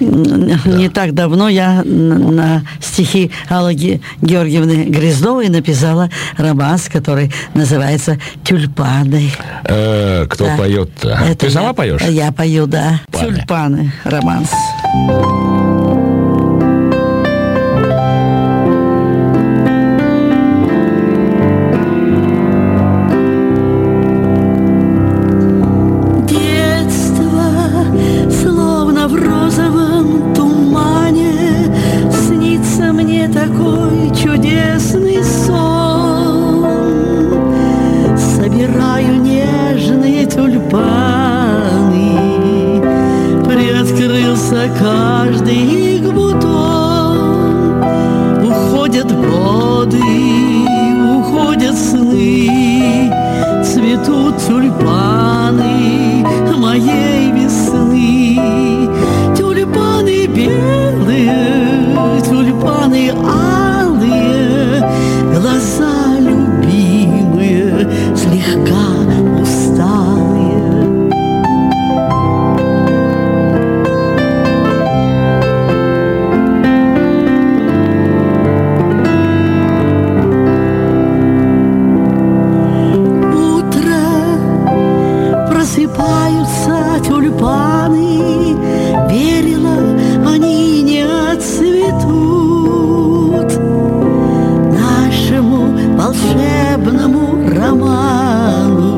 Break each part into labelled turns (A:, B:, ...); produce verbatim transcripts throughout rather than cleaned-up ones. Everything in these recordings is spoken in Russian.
A: Не так давно я на стихи Аллы Георгиевны Гряздовой написала романс, который называется «Тюльпаны».
B: Э, кто
A: да.
B: поет-то?
A: Это
B: Ты сама
A: я,
B: поешь?
A: Я пою, да.
B: Тюльпаны.
A: «Тюльпаны» романс.
C: Такой чудесный сон. Собираю нежные тюльпаны, приоткрылся каждый их бутон. Уходят годы, уходят сны, цветут тюльпаны моей весны. Тюльпаны белые, тюльпаны алые, глаза любимые, слегка усталые. Утро, просыпаются тюльпаны, верила, они не отцветут. Нашему волшебному роману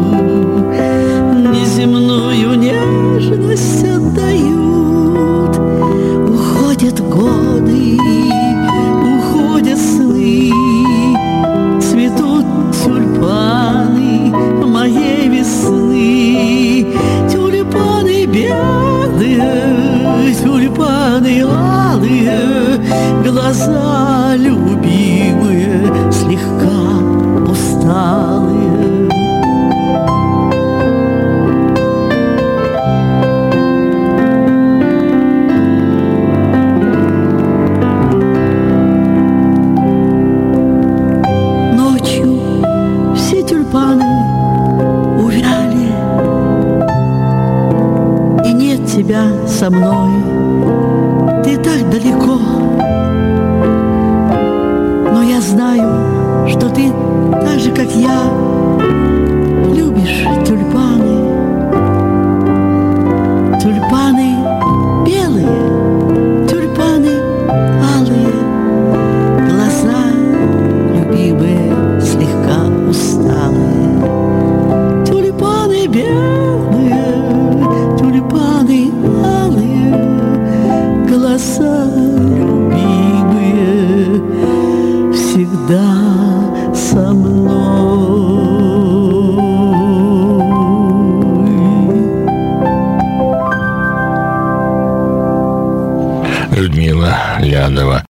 C: неземную нежность отдают. Уходят годы, уходят сны, цветут тюльпаны моей весны. Тюльпаны белые, тюльпаны алые, глаза любимые, слегка усталые. Ночью все тюльпаны увяли, и нет тебя со мной, ты так далеко. Но я знаю, что ты так же, как я, любишь тюльпаны. Тюльпаны белые, тюльпаны алые, глаза любимые, слегка усталые. Тюльпаны белые, тюльпаны алые, глаза любимые, всегда со мной.
B: Людмила Лядова.